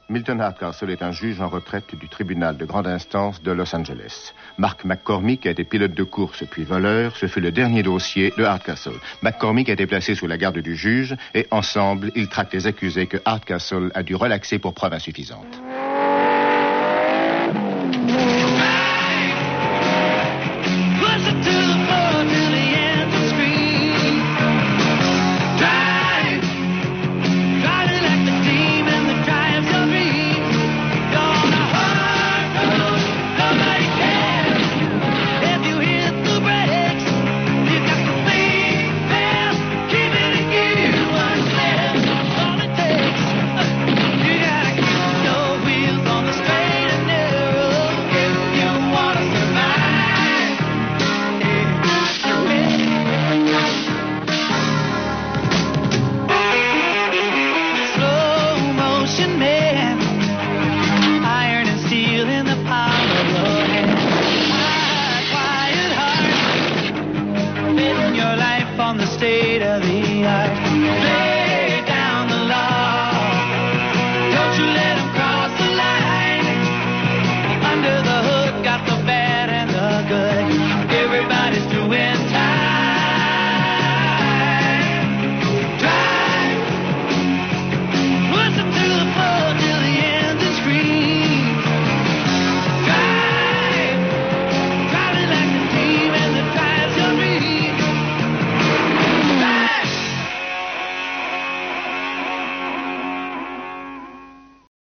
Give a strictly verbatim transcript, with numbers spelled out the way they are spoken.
Milton Hardcastle est un juge en retraite du tribunal de grande instance de Los Angeles. Mark McCormick a été pilote de course puis voleur. Ce fut le dernier dossier de Hardcastle. McCormick a été placé sous la garde du juge et ensemble, ils traquent les accusés que Hardcastle a dû relaxer pour preuve insuffisante.